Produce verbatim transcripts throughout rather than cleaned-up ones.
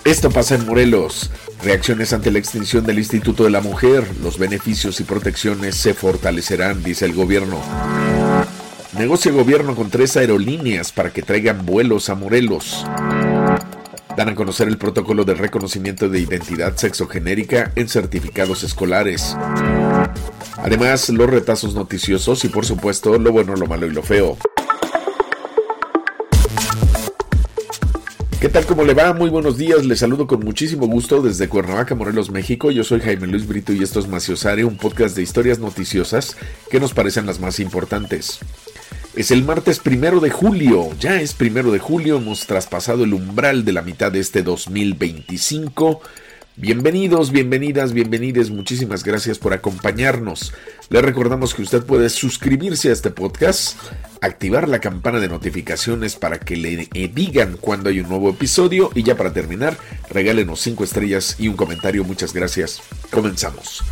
Esto pasa en Morelos. Reacciones ante la extinción del Instituto de la Mujer. Los beneficios y protecciones se fortalecerán, dice el gobierno. Negocia el gobierno con tres aerolíneas para que traigan vuelos a Morelos. Dan a conocer el protocolo de reconocimiento de identidad sexogenérica en certificados escolares. Además, los retazos noticiosos y, por supuesto, lo bueno, lo malo y lo feo. ¿Qué tal? ¿Cómo le va? Muy buenos días. Les saludo con muchísimo gusto desde Cuernavaca, Morelos, México. Yo soy Jaime Luis Brito y esto es Maciosare, un podcast de historias noticiosas que nos parecen las más importantes. Es el martes primero de julio, ya es primero de julio, hemos traspasado el umbral de la mitad de este dos mil veinticinco. Bienvenidos, bienvenidas, bienvenides, muchísimas gracias por acompañarnos. Les recordamos que usted puede suscribirse a este podcast, activar la campana de notificaciones para que le digan cuando hay un nuevo episodio y ya para terminar, regálenos cinco estrellas y un comentario. Muchas gracias. Comenzamos.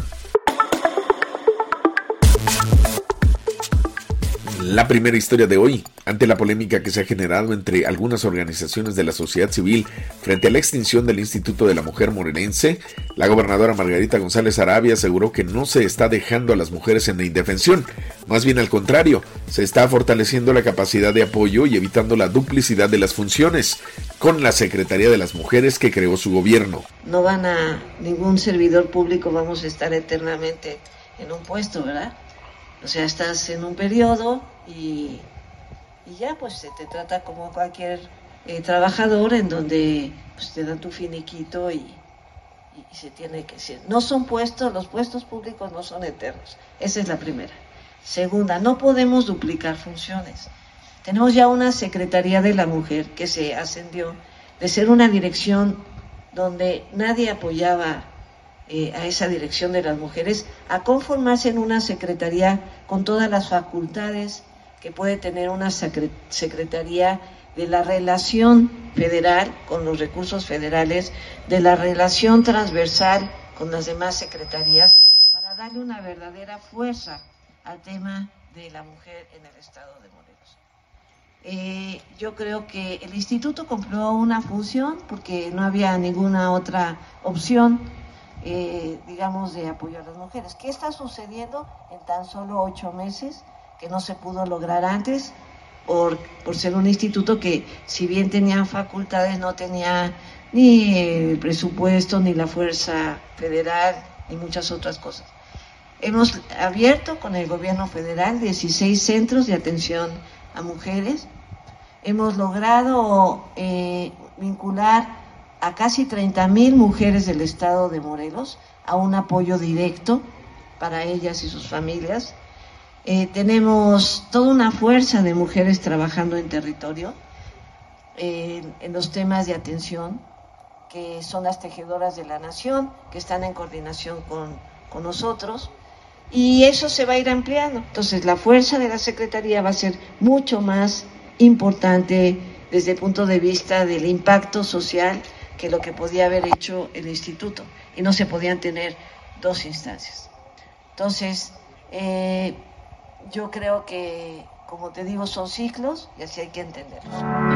La primera historia de hoy, ante la polémica que se ha generado entre algunas organizaciones de la sociedad civil frente a la extinción del Instituto de la Mujer morelense, la gobernadora Margarita González Arabia aseguró que no se está dejando a las mujeres en la indefensión, más bien al contrario, se está fortaleciendo la capacidad de apoyo y evitando la duplicidad de las funciones con la Secretaría de las Mujeres que creó su gobierno. No van a ningún servidor público, vamos a estar eternamente en un puesto, ¿verdad? O sea, estás en un periodo y, y ya pues se te trata como cualquier eh, trabajador en donde pues, te dan tu finiquito y, y, y se tiene que ser. No son puestos, los puestos públicos no son eternos. Esa es la primera. Segunda, no podemos duplicar funciones. Tenemos ya una Secretaría de la Mujer que se ascendió de ser una dirección donde nadie apoyaba Eh, a esa dirección de las mujeres, a conformarse en una secretaría con todas las facultades que puede tener una secre- secretaría de la relación federal con los recursos federales, de la relación transversal con las demás secretarías, para darle una verdadera fuerza al tema de la mujer en el estado de Morelos. Eh, yo creo que el instituto cumplió una función porque no había ninguna otra opción. Eh, digamos, de apoyo a las mujeres. ¿Qué está sucediendo en tan solo ocho meses que no se pudo lograr antes por, por ser un instituto que, si bien tenía facultades, no tenía ni el presupuesto, ni la fuerza federal, ni muchas otras cosas? Hemos abierto con el gobierno federal dieciséis centros de atención a mujeres. Hemos logrado eh, vincular a casi treinta mil mujeres del estado de Morelos a un apoyo directo para ellas y sus familias. Eh, tenemos toda una fuerza de mujeres trabajando en territorio, eh, en los temas de atención, que son las tejedoras de la nación, que están en coordinación con, con nosotros, y eso se va a ir ampliando. Entonces, la fuerza de la Secretaría va a ser mucho más importante desde el punto de vista del impacto social que lo que podía haber hecho el instituto, y no se podían tener dos instancias. Entonces, eh, yo creo que, como te digo, son ciclos y así hay que entenderlos.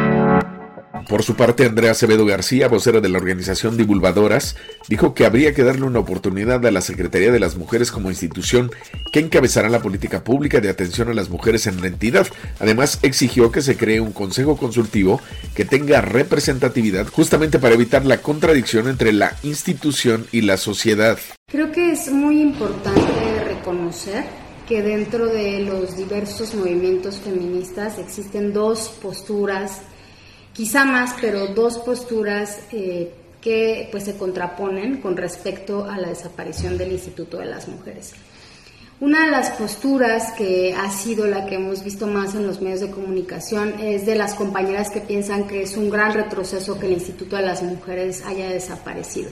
Por su parte, Andrea Acevedo García, vocera de la organización Divulgadoras, dijo que habría que darle una oportunidad a la Secretaría de las Mujeres como institución que encabezará la política pública de atención a las mujeres en la entidad. Además, exigió que se cree un consejo consultivo que tenga representatividad justamente para evitar la contradicción entre la institución y la sociedad. Creo que es muy importante reconocer que dentro de los diversos movimientos feministas existen dos posturas, quizá más, pero dos posturas eh, que pues se contraponen con respecto a la desaparición del Instituto de las Mujeres. Una de las posturas que ha sido la que hemos visto más en los medios de comunicación es de las compañeras que piensan que es un gran retroceso que el Instituto de las Mujeres haya desaparecido.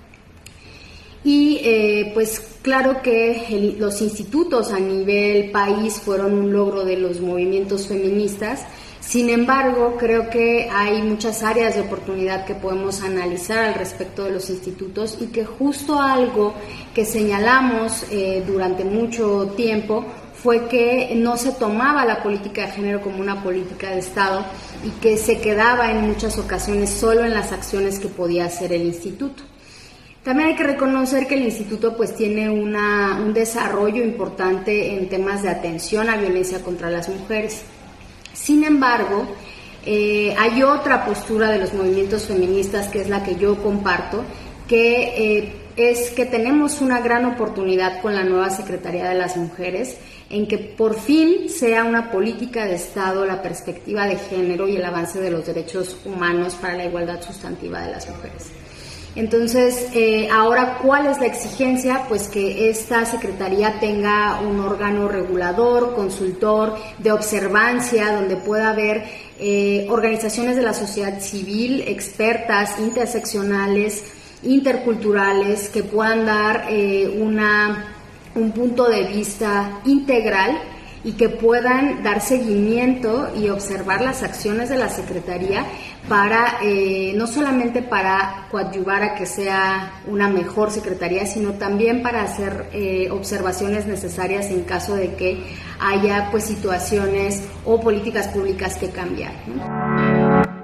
Y eh, pues claro que el, los institutos a nivel país fueron un logro de los movimientos feministas. Sin embargo, creo que hay muchas áreas de oportunidad que podemos analizar al respecto de los institutos y que justo algo que señalamos eh, durante mucho tiempo fue que no se tomaba la política de género como una política de Estado y que se quedaba en muchas ocasiones solo en las acciones que podía hacer el instituto. También hay que reconocer que el instituto pues tiene una, un desarrollo importante en temas de atención a violencia contra las mujeres. Sin embargo, eh, hay otra postura de los movimientos feministas que es la que yo comparto, que eh, es que tenemos una gran oportunidad con la nueva Secretaría de las Mujeres en que por fin sea una política de Estado la perspectiva de género y el avance de los derechos humanos para la igualdad sustantiva de las mujeres. Entonces, eh, ahora, ¿cuál es la exigencia? Pues que esta Secretaría tenga un órgano regulador, consultor, de observancia, donde pueda haber eh, organizaciones de la sociedad civil, expertas, interseccionales, interculturales, que puedan dar eh, una... un punto de vista integral y que puedan dar seguimiento y observar las acciones de la Secretaría para, eh, no solamente para coadyuvar a que sea una mejor Secretaría, sino también para hacer eh, observaciones necesarias en caso de que haya pues situaciones o políticas públicas que cambiar, ¿no?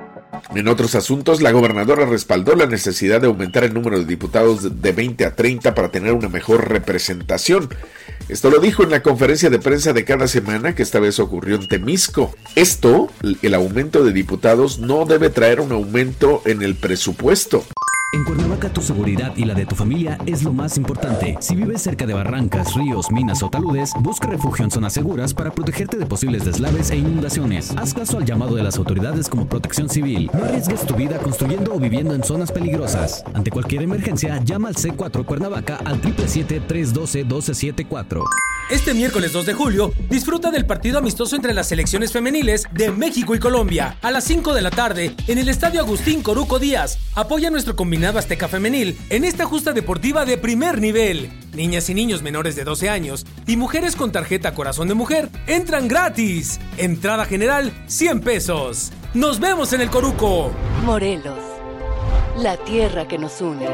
En otros asuntos, la gobernadora respaldó la necesidad de aumentar el número de diputados de veinte a treinta para tener una mejor representación. Esto lo dijo en la conferencia de prensa de cada semana, que esta vez ocurrió en Temisco. Esto, el aumento de diputados, no debe traer un aumento en el presupuesto. En Cuernavaca tu seguridad y la de tu familia es lo más importante. Si vives cerca de barrancas, ríos, minas o taludes, busca refugio en zonas seguras para protegerte de posibles deslaves e inundaciones. Haz caso al llamado de las autoridades como Protección Civil. No arriesgues tu vida construyendo o viviendo en zonas peligrosas. Ante cualquier emergencia, llama al C cuatro Cuernavaca al siete siete siete, tres uno dos, uno dos siete cuatro. Este miércoles dos de julio, disfruta del partido amistoso entre las selecciones femeniles de México y Colombia. A las cinco de la tarde, en el Estadio Agustín Coruco Díaz. Apoya nuestro combinado Azteca Femenil en esta justa deportiva de primer nivel. Niñas y niños menores de doce años y mujeres con tarjeta Corazón de Mujer entran gratis. Entrada general, cien pesos. ¡Nos vemos en el Coruco! Morelos, la tierra que nos une.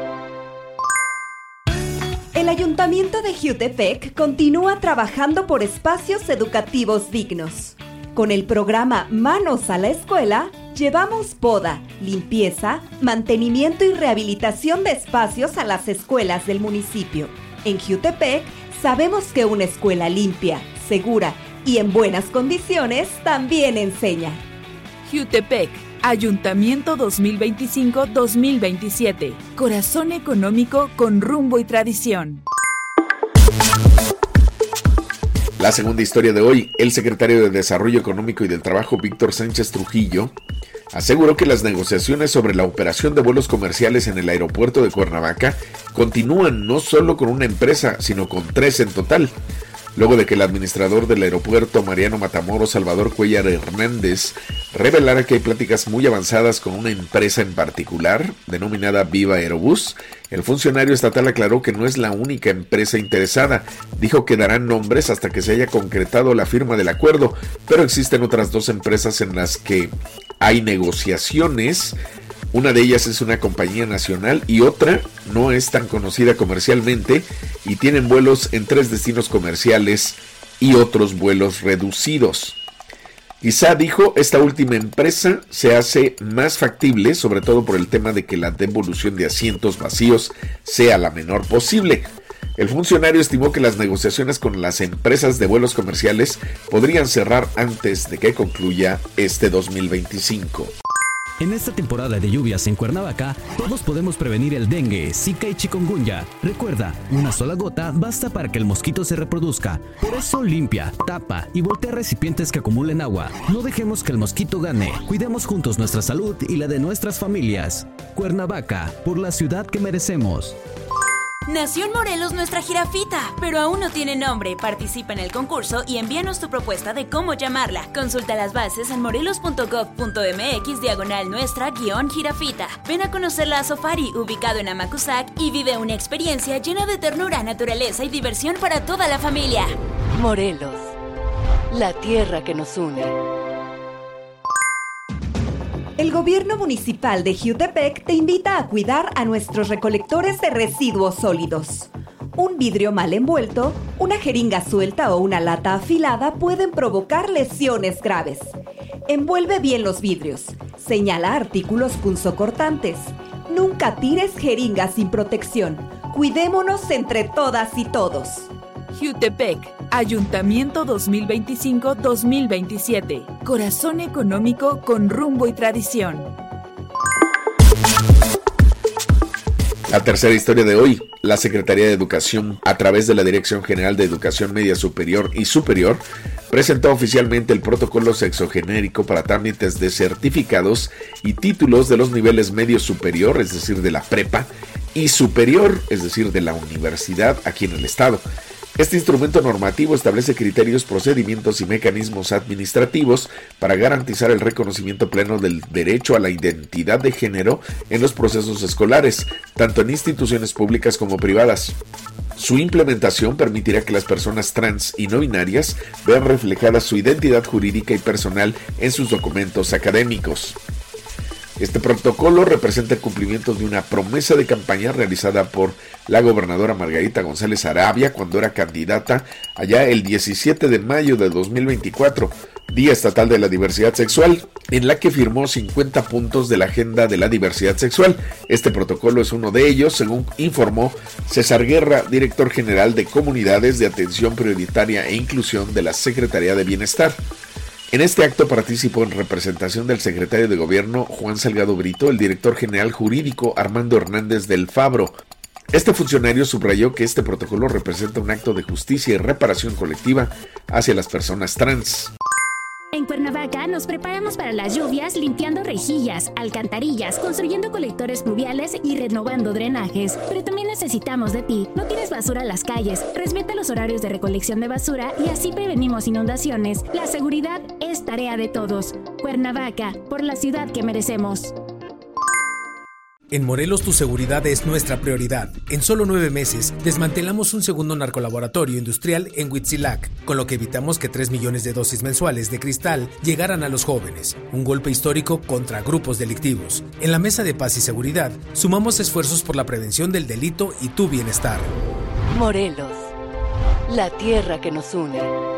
El Ayuntamiento de Jiutepec continúa trabajando por espacios educativos dignos. Con el programa Manos a la Escuela, llevamos poda, limpieza, mantenimiento y rehabilitación de espacios a las escuelas del municipio. En Jiutepec, sabemos que una escuela limpia, segura y en buenas condiciones también enseña. Jiutepec, Ayuntamiento dos mil veinticinco a dos mil veintisiete. Corazón económico con rumbo y tradición. La segunda historia de hoy, el secretario de Desarrollo Económico y del Trabajo, Víctor Sánchez Trujillo, aseguró que las negociaciones sobre la operación de vuelos comerciales en el aeropuerto de Cuernavaca continúan no solo con una empresa, sino con tres en total. Luego de que el administrador del aeropuerto, Mariano Matamoros Salvador Cuellar Hernández, revelara que hay pláticas muy avanzadas con una empresa en particular, denominada Viva Aerobús, el funcionario estatal aclaró que no es la única empresa interesada. Dijo que darán nombres hasta que se haya concretado la firma del acuerdo, pero existen otras dos empresas en las que hay negociaciones. Una de ellas es una compañía nacional y otra no es tan conocida comercialmente y tienen vuelos en tres destinos comerciales y otros vuelos reducidos. Quizá, dijo, esta última empresa se hace más factible, sobre todo por el tema de que la devolución de asientos vacíos sea la menor posible. El funcionario estimó que las negociaciones con las empresas de vuelos comerciales podrían cerrar antes de que concluya este dos mil veinticinco. En esta temporada de lluvias en Cuernavaca, todos podemos prevenir el dengue, zika y chikungunya. Recuerda, una sola gota basta para que el mosquito se reproduzca. Por eso limpia, tapa y voltea recipientes que acumulen agua. No dejemos que el mosquito gane. Cuidemos juntos nuestra salud y la de nuestras familias. Cuernavaca, por la ciudad que merecemos. Nació en Morelos nuestra jirafita, pero aún no tiene nombre. Participa en el concurso y envíanos tu propuesta de cómo llamarla. Consulta las bases en morelos punto gov punto mx diagonal nuestra guión jirafita. Ven a conocerla a Safari, ubicado en Amacuzac, y vive una experiencia llena de ternura, naturaleza y diversión para toda la familia. Morelos, la tierra que nos une. El gobierno municipal de Jiutepec te invita a cuidar a nuestros recolectores de residuos sólidos. Un vidrio mal envuelto, una jeringa suelta o una lata afilada pueden provocar lesiones graves. Envuelve bien los vidrios. Señala artículos punzocortantes. Nunca tires jeringas sin protección. Cuidémonos entre todas y todos. Jiutepec, Ayuntamiento dos mil veinticinco dos mil veintisiete. Corazón económico con rumbo y tradición. La tercera historia de hoy, la Secretaría de Educación, a través de la Dirección General de Educación Media Superior y Superior, presentó oficialmente el protocolo sexogenérico para trámites de certificados y títulos de los niveles medio superior, es decir, de la prepa, y superior, es decir, de la universidad aquí en el estado. Este instrumento normativo establece criterios, procedimientos y mecanismos administrativos para garantizar el reconocimiento pleno del derecho a la identidad de género en los procesos escolares, tanto en instituciones públicas como privadas. Su implementación permitirá que las personas trans y no binarias vean reflejada su identidad jurídica y personal en sus documentos académicos. Este protocolo representa el cumplimiento de una promesa de campaña realizada por la gobernadora Margarita González Arabia cuando era candidata allá el diecisiete de mayo de dos mil veinticuatro, Día Estatal de la Diversidad Sexual, en la que firmó cincuenta puntos de la Agenda de la Diversidad Sexual. Este protocolo es uno de ellos, según informó César Guerra, director general de Comunidades de Atención Prioritaria e Inclusión de la Secretaría de Bienestar. En este acto participó en representación del secretario de Gobierno Juan Salgado Brito, el director general jurídico Armando Hernández del Fabro. Este funcionario subrayó que este protocolo representa un acto de justicia y reparación colectiva hacia las personas trans. En Cuernavaca nos preparamos para las lluvias limpiando rejillas, alcantarillas, construyendo colectores pluviales y renovando drenajes. Pero también necesitamos de ti. No tires basura en las calles, respeta los horarios de recolección de basura y así prevenimos inundaciones. La seguridad es tarea de todos. Cuernavaca, por la ciudad que merecemos. En Morelos tu seguridad es nuestra prioridad. En solo nueve meses, desmantelamos un segundo narcolaboratorio industrial en Huitzilac, con lo que evitamos que tres millones de dosis mensuales de cristal llegaran a los jóvenes. Un golpe histórico contra grupos delictivos. En la Mesa de Paz y Seguridad, sumamos esfuerzos por la prevención del delito y tu bienestar. Morelos, la tierra que nos une.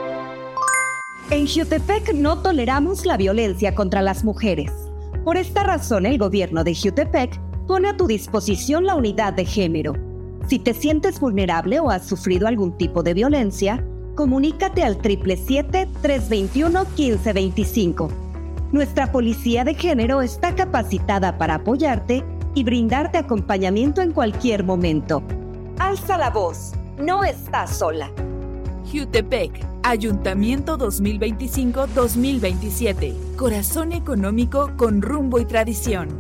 En Jiutepec no toleramos la violencia contra las mujeres. Por esta razón, el gobierno de Jiutepec pone a tu disposición la unidad de género. Si te sientes vulnerable o has sufrido algún tipo de violencia, comunícate al siete siete siete, tres dos uno, uno cinco dos cinco. Nuestra policía de género está capacitada para apoyarte y brindarte acompañamiento en cualquier momento. Alza la voz, no estás sola. Jiutepec, Ayuntamiento dos mil veinticinco dos mil veintisiete. Corazón económico con rumbo y tradición.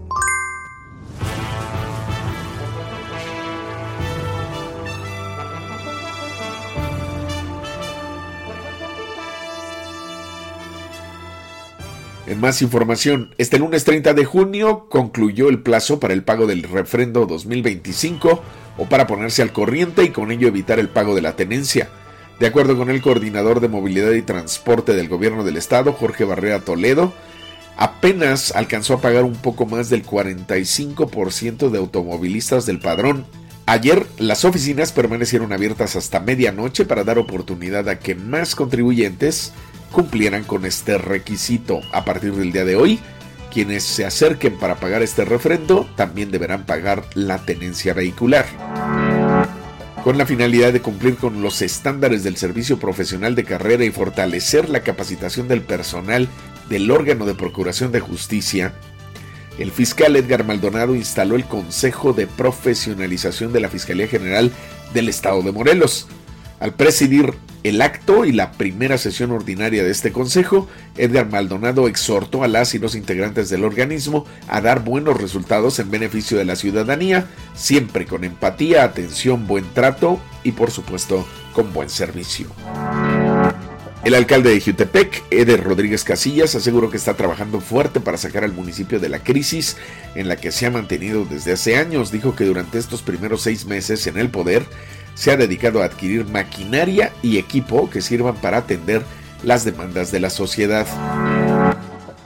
En más información, este lunes treinta de junio concluyó el plazo para el pago del refrendo dos mil veinticinco o para ponerse al corriente y con ello evitar el pago de la tenencia. De acuerdo con el coordinador de movilidad y transporte del gobierno del estado, Jorge Barrera Toledo, apenas alcanzó a pagar un poco más del cuarenta y cinco por ciento de automovilistas del padrón. Ayer las oficinas permanecieron abiertas hasta medianoche para dar oportunidad a que más contribuyentes cumplieran con este requisito. A partir del día de hoy, quienes se acerquen para pagar este refrendo también deberán pagar la tenencia vehicular. Con la finalidad de cumplir con los estándares del servicio profesional de carrera y fortalecer la capacitación del personal del órgano de procuración de justicia, el fiscal Edgar Maldonado instaló el Consejo de Profesionalización de la Fiscalía General del Estado de Morelos. Al presidir el acto y la primera sesión ordinaria de este consejo, Edgar Maldonado exhortó a las y los integrantes del organismo a dar buenos resultados en beneficio de la ciudadanía, siempre con empatía, atención, buen trato y por supuesto con buen servicio. El alcalde de Jiutepec, Eder Rodríguez Casillas, aseguró que está trabajando fuerte para sacar al municipio de la crisis en la que se ha mantenido desde hace años. Dijo que durante estos primeros seis meses en el poder se ha dedicado a adquirir maquinaria y equipo que sirvan para atender las demandas de la sociedad.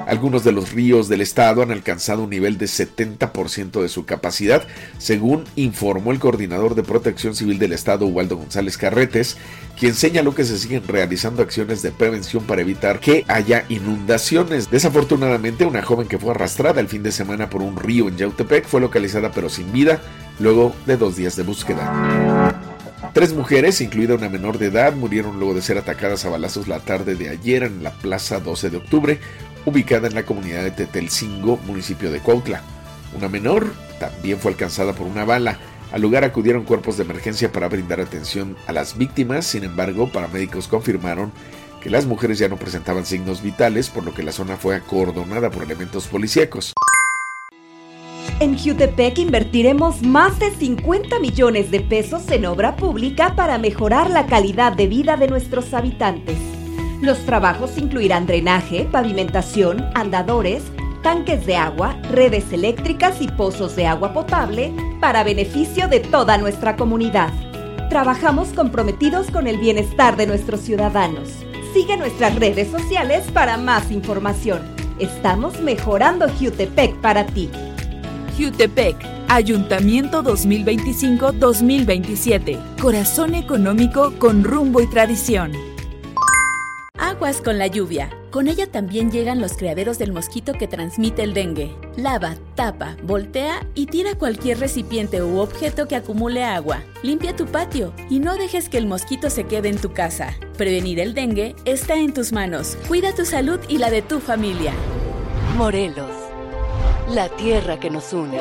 Algunos de los ríos del estado han alcanzado un nivel de setenta por ciento de su capacidad, según informó el coordinador de Protección Civil del estado, Ubaldo González Carretes, quien señaló que se siguen realizando acciones de prevención para evitar que haya inundaciones. Desafortunadamente, una joven que fue arrastrada el fin de semana por un río en Yautepec fue localizada pero sin vida luego de dos días de búsqueda. Tres mujeres, incluida una menor de edad, murieron luego de ser atacadas a balazos la tarde de ayer en la Plaza doce de octubre, ubicada en la comunidad de Tetelcingo, municipio de Cuautla. Una menor también fue alcanzada por una bala. Al lugar acudieron cuerpos de emergencia para brindar atención a las víctimas. Sin embargo, paramédicos confirmaron que las mujeres ya no presentaban signos vitales, por lo que la zona fue acordonada por elementos policíacos. En Jutepec invertiremos más de cincuenta millones de pesos en obra pública para mejorar la calidad de vida de nuestros habitantes. Los trabajos incluirán drenaje, pavimentación, andadores, tanques de agua, redes eléctricas y pozos de agua potable para beneficio de toda nuestra comunidad. Trabajamos comprometidos con el bienestar de nuestros ciudadanos. Sigue nuestras redes sociales para más información. Estamos mejorando Jutepec para ti. Jutepec, Ayuntamiento dos mil veinticinco dos mil veintisiete. Corazón económico con rumbo y tradición. Aguas con la lluvia. Con ella también llegan los criaderos del mosquito que transmite el dengue. Lava, tapa, voltea y tira cualquier recipiente u objeto que acumule agua. Limpia tu patio y no dejes que el mosquito se quede en tu casa. Prevenir el dengue está en tus manos. Cuida tu salud y la de tu familia. Morelos, la tierra que nos une.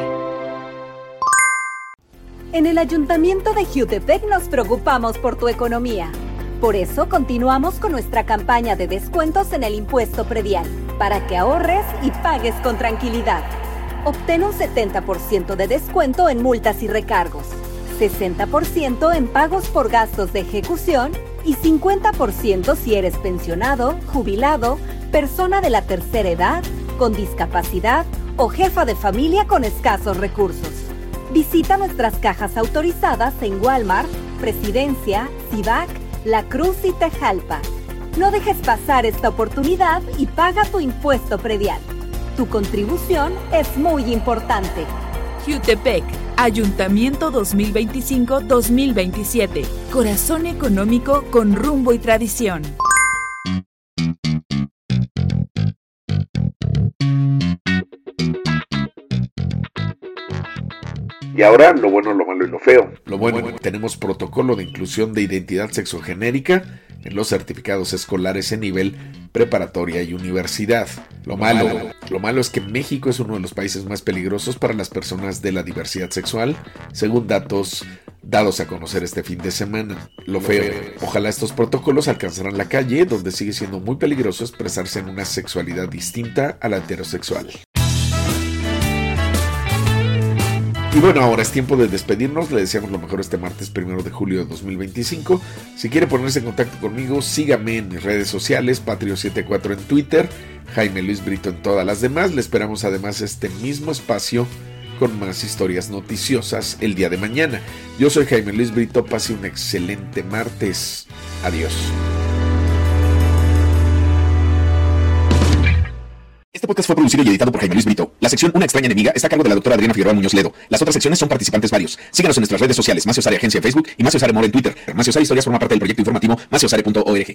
En el Ayuntamiento de Jutepec nos preocupamos por tu economía. Por eso continuamos con nuestra campaña de descuentos en el impuesto predial, para que ahorres y pagues con tranquilidad. Obtén un setenta por ciento de descuento en multas y recargos, sesenta por ciento en pagos por gastos de ejecución y cincuenta por ciento si eres pensionado, jubilado, persona de la tercera edad, con discapacidad o jefa de familia con escasos recursos. Visita nuestras cajas autorizadas en Walmart, Presidencia, Civac, La Cruz y Tejalpa. No dejes pasar esta oportunidad y paga tu impuesto predial. Tu contribución es muy importante. Jutepec, Ayuntamiento dos mil veinticinco dos mil veintisiete. Corazón económico con rumbo y tradición. Y ahora, lo bueno, lo malo y lo feo. Lo bueno, bueno, tenemos protocolo de inclusión de identidad sexogenérica en los certificados escolares en nivel preparatoria y universidad. Lo malo, lo malo es que México es uno de los países más peligrosos para las personas de la diversidad sexual, según datos dados a conocer este fin de semana. Lo feo, ojalá estos protocolos alcanzaran la calle, donde sigue siendo muy peligroso expresarse en una sexualidad distinta a la heterosexual. Y bueno, ahora es tiempo de despedirnos. Le deseamos lo mejor este martes primero de julio de dos mil veinticinco. Si quiere ponerse en contacto conmigo, sígame en mis redes sociales, Patrio setenta y cuatro en Twitter, Jaime Luis Brito en todas las demás. Le esperamos además este mismo espacio con más historias noticiosas el día de mañana. Yo soy Jaime Luis Brito, pase un excelente martes. Adiós. Este podcast fue producido y editado por Jaime Luis Brito. La sección Una extraña enemiga está a cargo de la doctora Adriana Figueroa Muñoz Ledo. Las otras secciones son participantes varios. Síganos en nuestras redes sociales, Maciosare Agencia en Facebook y Maciosare More en Twitter. Maciosare Historias forma parte del proyecto informativo maciosare punto org.